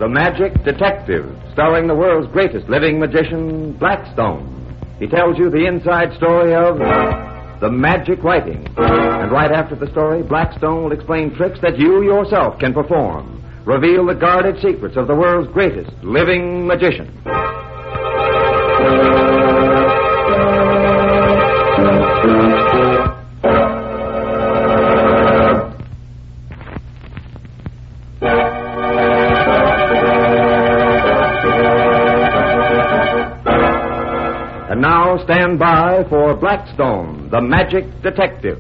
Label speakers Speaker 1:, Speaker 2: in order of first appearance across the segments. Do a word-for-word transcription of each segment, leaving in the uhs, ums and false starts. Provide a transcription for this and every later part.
Speaker 1: The Magic Detective, starring the world's greatest living magician, Blackstone. He tells you the inside story of the magic writing. And right after the story, Blackstone will explain tricks that you yourself can perform. Reveal the guarded secrets of the world's greatest living magician. And now stand by for Blackstone, the Magic Detective.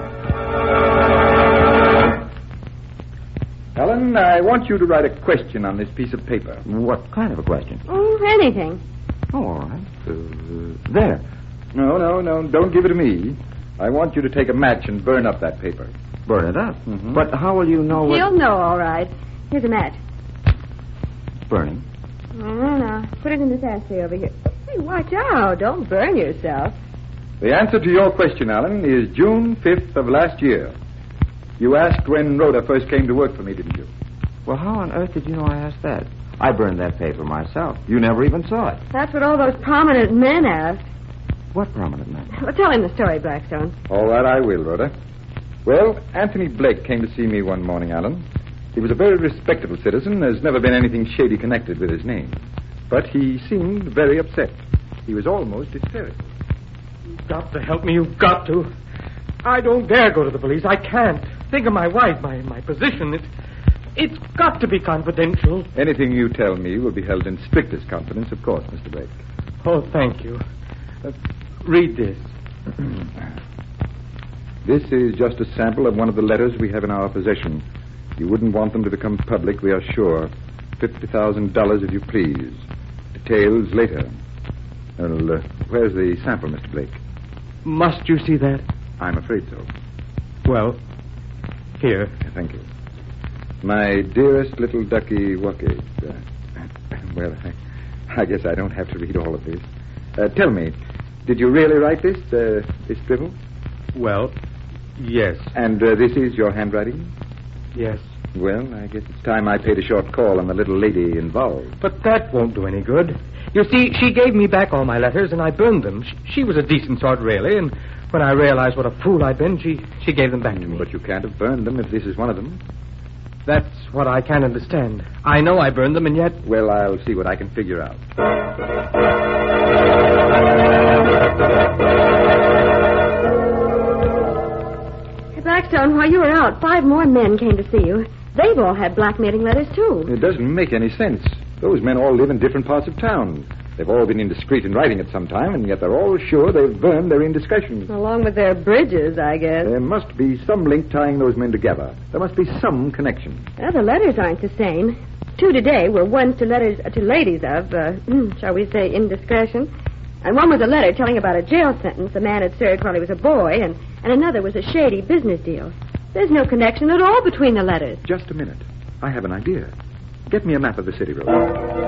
Speaker 2: Helen, I want you to write a question on this piece of paper.
Speaker 1: What kind of a question?
Speaker 3: Oh, anything.
Speaker 1: Oh, all right. Uh, there.
Speaker 2: No, no, no, don't give it to me. I want you to take a match and burn up that paper.
Speaker 1: Burn it up?
Speaker 2: Mm-hmm.
Speaker 1: But how will you know what...
Speaker 3: He'll know, all right. Here's a match.
Speaker 1: Burning.
Speaker 3: Oh, no. Put it in this ashtray over here. Hey, watch out. Don't burn yourself.
Speaker 2: The answer to your question, Alan, is June fifth of last year. You asked when Rhoda first came to work for me, didn't you?
Speaker 1: Well, how on earth did you know I asked that? I burned that paper myself. You never even saw it.
Speaker 3: That's what all those prominent men asked.
Speaker 1: What prominent man?
Speaker 3: Well, tell him the story, Blackstone.
Speaker 2: All right, I will, Rhoda. Well, Anthony Blake came to see me one morning, Alan. He was a very respectable citizen. There's never been anything shady connected with his name. But he seemed very upset. He was almost hysterical.
Speaker 4: You've got to help me. You've got to. I don't dare go to the police. I can't. Think of my wife, my, my position. It, it's got to be confidential.
Speaker 2: Anything you tell me will be held in strictest confidence, of course, Mister Blake.
Speaker 4: Oh, thank you. Uh, read this.
Speaker 2: This is just a sample of one of the letters we have in our possession. You wouldn't want them to become public, we are sure. Fifty thousand dollars, if you please. Details later. Well, uh, where's the sample, Mister Blake?
Speaker 4: Must you see that?
Speaker 2: I'm afraid so.
Speaker 4: Well, here.
Speaker 2: Thank you. My dearest little ducky Wucky. Uh, well, I, I guess I don't have to read all of this. Uh, tell me, did you really write this, uh, this scribble?
Speaker 4: Well, yes.
Speaker 2: And uh, this is your handwriting?
Speaker 4: Yes.
Speaker 2: Well, I guess it's time I paid a short call on the little lady involved.
Speaker 4: But that won't do any good. You see, she gave me back all my letters, and I burned them. She, she was a decent sort, really, and when I realized what a fool I'd been, she, she gave them back to me.
Speaker 2: But you can't have burned them if this is one of them.
Speaker 4: That's what I can't understand. I know I burned them, and yet...
Speaker 2: Well, I'll see what I can figure out.
Speaker 3: Hey, Blackstone, while you were out, five more men came to see you. They've all had blackmailing letters, too.
Speaker 2: It doesn't make any sense. Those men all live in different parts of town. They've all been indiscreet in writing at some time, and yet they're all sure they've burned their indiscretions.
Speaker 3: Along with their bridges, I guess.
Speaker 2: There must be some link tying those men together. There must be some connection.
Speaker 3: Well, the letters aren't the same. Two today were ones to letters uh, to ladies of, uh, shall we say, indiscretion. And one was a letter telling about a jail sentence a man had served while he was a boy, and, and another was a shady business deal. There's no connection at all between the letters.
Speaker 2: Just a minute. I have an idea. Get me a map of the city, Rhoda.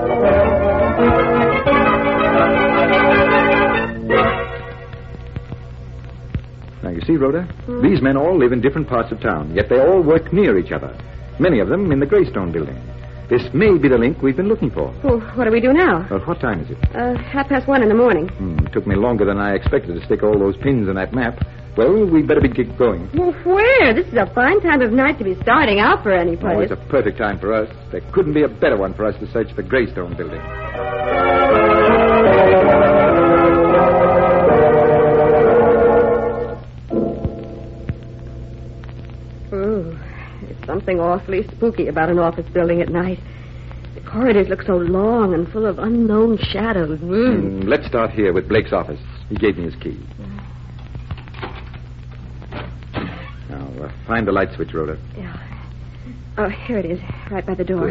Speaker 2: Now, you see, Rhoda, hmm? These men all live in different parts of town, yet they all work near each other. Many of them in the Greystone building. This may be the link we've been looking for.
Speaker 3: Well, what do we do now?
Speaker 2: Well, what time is it?
Speaker 3: Uh, half past one in the morning.
Speaker 2: Hmm, it took me longer than I expected to stick all those pins in that map. Well, we better be get going.
Speaker 3: Well, where? This is a fine time of night to be starting out for any place.
Speaker 2: Oh, it's a perfect time for us. There couldn't be a better one for us to search the Greystone building.
Speaker 3: Ooh, there's something awfully spooky about an office building at night. The corridors look so long and full of unknown shadows. Mm.
Speaker 2: Mm, let's start here with Blake's office. He gave me his key. Now, uh, find the light switch, Rhoda.
Speaker 3: Yeah. Oh, here it is, right by the door.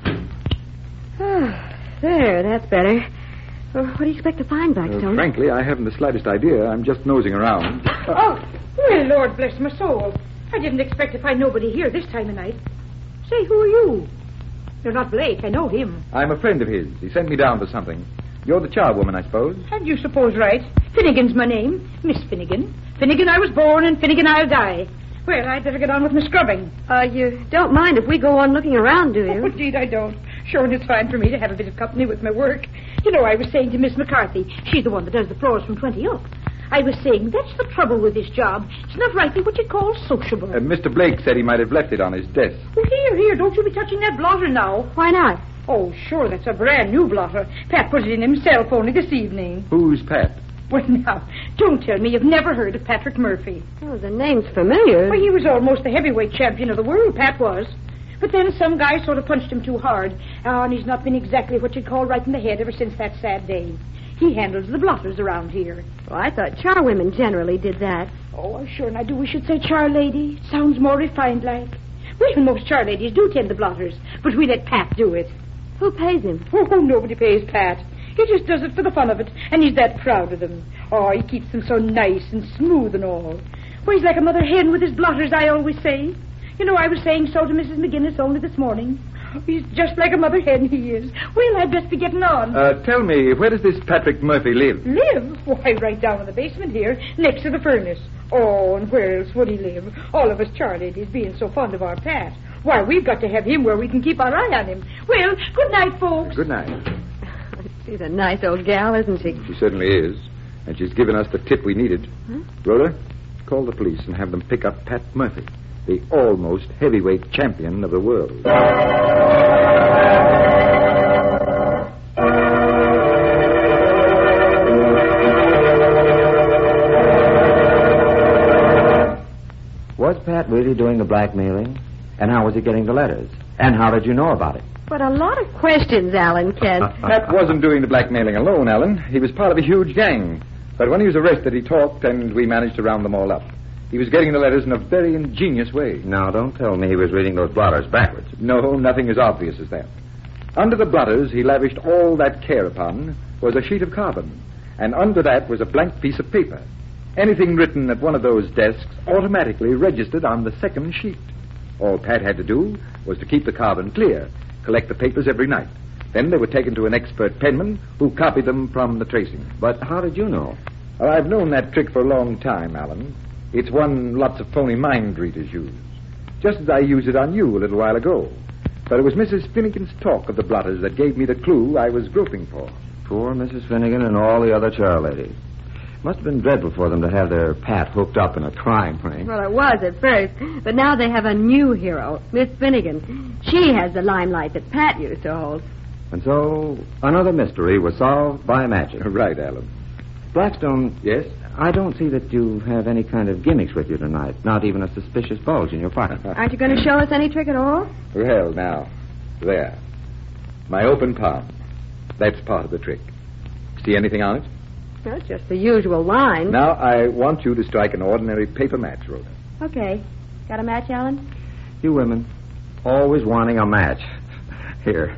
Speaker 3: Oh, there, that's better. Well, what do you expect to find, Blackstone?
Speaker 2: Uh, frankly, I haven't the slightest idea. I'm just nosing around.
Speaker 5: Oh, well, Lord bless my soul. I didn't expect to find nobody here this time of night. Say, who are you? You're not Blake. I know him.
Speaker 2: I'm a friend of his. He sent me down for something. You're the charwoman, I suppose?
Speaker 5: And you suppose right. Finnegan's my name. Miss Finnegan. Finnegan I was born, and Finnegan I'll die. Well, I'd better get on with my scrubbing.
Speaker 3: Uh, you don't mind if we go on looking around, do you?
Speaker 5: Oh, indeed I don't. Sure, and it's fine for me to have a bit of company with my work. You know, I was saying to Miss McCarthy, she's the one that does the floors from twenty up. I was saying, that's the trouble with this job. It's not rightly what you call sociable.
Speaker 2: Uh, Mister Blake said he might have left it on his desk.
Speaker 5: Oh, here, here, don't you be touching that blotter now.
Speaker 3: Why not?
Speaker 5: Oh, sure, that's a brand new blotter. Pat put it in himself only this evening.
Speaker 2: Who's Pat?
Speaker 5: Well, now, don't tell me you've never heard of Patrick Murphy.
Speaker 3: Oh, the name's familiar.
Speaker 5: Well, he was almost the heavyweight champion of the world, Pat was. But then some guy sort of punched him too hard. Oh, and he's not been exactly what you'd call right in the head ever since that sad day. He handles the blotters around here.
Speaker 3: Well, I thought charwomen generally did that.
Speaker 5: Oh, I'm sure, and I do we should say char lady. Sounds more refined like. Well, most char ladies do tend the blotters, but we let Pat do it.
Speaker 3: Who pays him?
Speaker 5: Oh, nobody pays Pat. He just does it for the fun of it, and he's that proud of them. Oh, he keeps them so nice and smooth and all. Well, he's like a mother hen with his blotters, I always say. You know, I was saying so to Missus McGinnis only this morning. He's just like a mother hen, he is. Well, I'd best be getting on.
Speaker 2: Uh, tell me, where does this Patrick Murphy live?
Speaker 5: Live? Why, right down in the basement here, next to the furnace. Oh, and where else would he live? All of us char ladies being so fond of our Pat. Why, we've got to have him where we can keep our eye on him. Well, good night, folks.
Speaker 2: Good night.
Speaker 3: She's a nice old gal, isn't she?
Speaker 2: She certainly is. And she's given us the tip we needed.
Speaker 3: Huh?
Speaker 2: Rhoda, call the police and have them pick up Pat Murphy, the almost heavyweight champion of the world.
Speaker 1: Was Pat really doing the blackmailing? And how was he getting the letters? And how did you know about it?
Speaker 3: But a lot of questions, Alan Kent.
Speaker 2: Pat wasn't doing the blackmailing alone, Alan. He was part of a huge gang. But when he was arrested, he talked, and we managed to round them all up. He was getting the letters in a very ingenious way.
Speaker 1: Now, don't tell me he was reading those blotters backwards.
Speaker 2: No, nothing as obvious as that. Under the blotters he lavished all that care upon was a sheet of carbon, and under that was a blank piece of paper. Anything written at one of those desks automatically registered on the second sheet. All Pat had to do was to keep the carbon clear, collect the papers every night. Then they were taken to an expert penman who copied them from the tracing.
Speaker 1: But how did you know?
Speaker 2: Well, I've known that trick for a long time, Alan. It's one lots of phony mind readers use. Just as I used it on you a little while ago. But it was Missus Finnegan's talk of the blotters that gave me the clue I was groping for.
Speaker 1: Poor Missus Finnegan and all the other char ladies. Must have been dreadful for them to have their Pat hooked up in a crime ring.
Speaker 3: Well, it was at first, but now they have a new hero, Miss Finnegan. She has the limelight that Pat used to hold.
Speaker 1: And so, another mystery was solved by magic.
Speaker 2: Right, Alan.
Speaker 1: Blackstone,
Speaker 2: Yes?
Speaker 1: I don't see that you have any kind of gimmicks with you tonight. Not even a suspicious bulge in your pocket.
Speaker 3: Aren't you going to show us any trick at all?
Speaker 2: Well, now, there. My open palm. That's part of the trick. See anything on it?
Speaker 3: Well, it's just the usual line.
Speaker 2: Now, I want you to strike an ordinary paper match, Rhoda.
Speaker 3: Okay. Got a match, Alan?
Speaker 1: You women, always wanting a match. Here.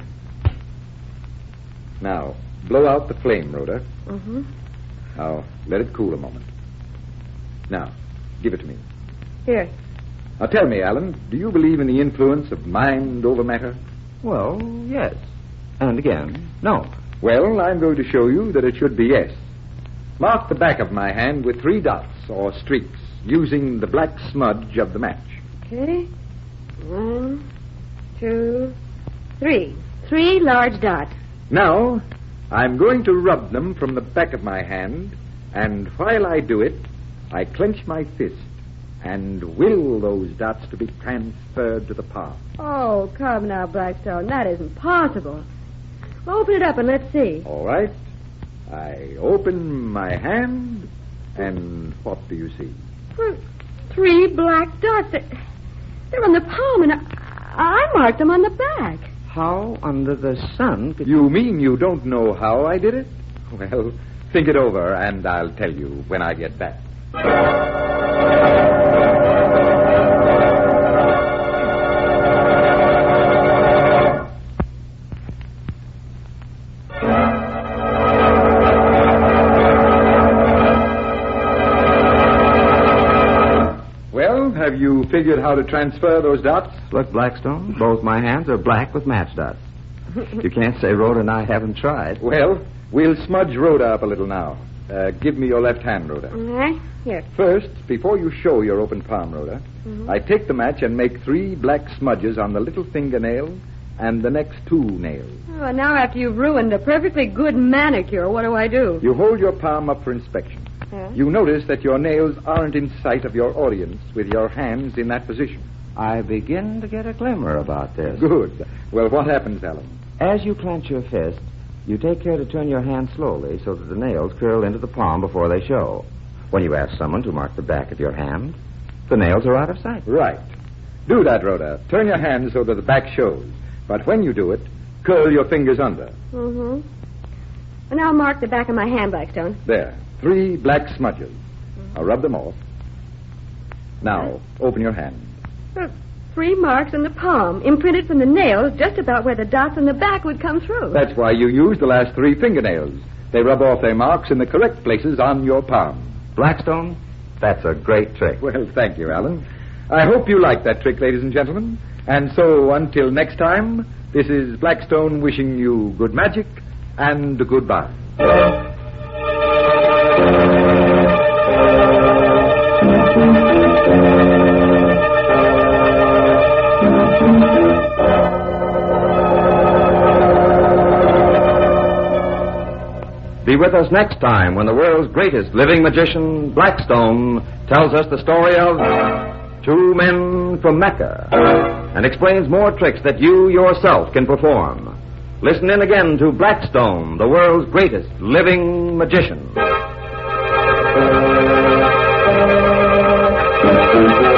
Speaker 2: Now, blow out the flame, Rhoda.
Speaker 3: Mm-hmm.
Speaker 2: Now, let it cool a moment. Now, give it to me.
Speaker 3: Here.
Speaker 2: Now, tell me, Alan, do you believe in the influence of mind over matter?
Speaker 1: Well, yes. And again, no.
Speaker 2: Well, I'm going to show you that it should be yes. Mark the back of my hand with three dots, or streaks, using the black smudge of the match.
Speaker 3: Okay. One, two, three. Three large dots.
Speaker 2: Now, I'm going to rub them from the back of my hand, and while I do it, I clench my fist and will those dots to be transferred to the palm.
Speaker 3: Oh, come now, Blackstone. That isn't possible. Well, open it up and let's see.
Speaker 2: All right. I open my hand, and what do you see?
Speaker 3: Well, three black dots. They're on the palm, and I, I marked them on the back.
Speaker 1: How under the sun could
Speaker 2: You mean you don't know how I did it? Well, think it over, and I'll tell you when I get back. Have you figured how to transfer those dots?
Speaker 1: Look, Blackstone, both my hands are black with match dots. You can't say Rhoda and I haven't tried.
Speaker 2: Well, we'll smudge Rhoda up a little now. Uh, give me your left hand, Rhoda.
Speaker 3: All right. Here.
Speaker 2: First, before you show your open palm, Rhoda,
Speaker 3: Mm-hmm.
Speaker 2: I take the match and make three black smudges on the little fingernail and the next two nails.
Speaker 3: Oh, and now after you've ruined a perfectly good manicure, what do I do?
Speaker 2: You hold your palm up for inspection.
Speaker 3: Yeah?
Speaker 2: You notice that your nails aren't in sight of your audience with your hands in that position.
Speaker 1: I begin to get a glimmer about this.
Speaker 2: Good. Well, what happens, Alan?
Speaker 1: As you clench your fist, you take care to turn your hand slowly so that the nails curl into the palm before they show. When you ask someone to mark the back of your hand, the nails are out of sight.
Speaker 2: Right. Do that, Rhoda. Turn your hand so that the back shows. But when you do it, curl your fingers under.
Speaker 3: Mm-hmm. And I'll mark the back of my hand, Blackstone.
Speaker 2: There. Three black smudges. Mm-hmm. I'll rub them off. Now, open your hand.
Speaker 3: Uh, three marks in the palm, imprinted from the nails just about where the dots on the back would come through.
Speaker 2: That's why you use the last three fingernails. They rub off their marks in the correct places on your palm.
Speaker 1: Blackstone, that's a great trick.
Speaker 2: Well, thank you, Alan. I hope you like that trick, ladies and gentlemen. And so, until next time, this is Blackstone wishing you good magic and goodbye.
Speaker 1: Be with us next time when the world's greatest living magician, Blackstone, tells us the story of two men from Mecca and explains more tricks that you yourself can perform. Listen in again to Blackstone, the world's greatest living magician.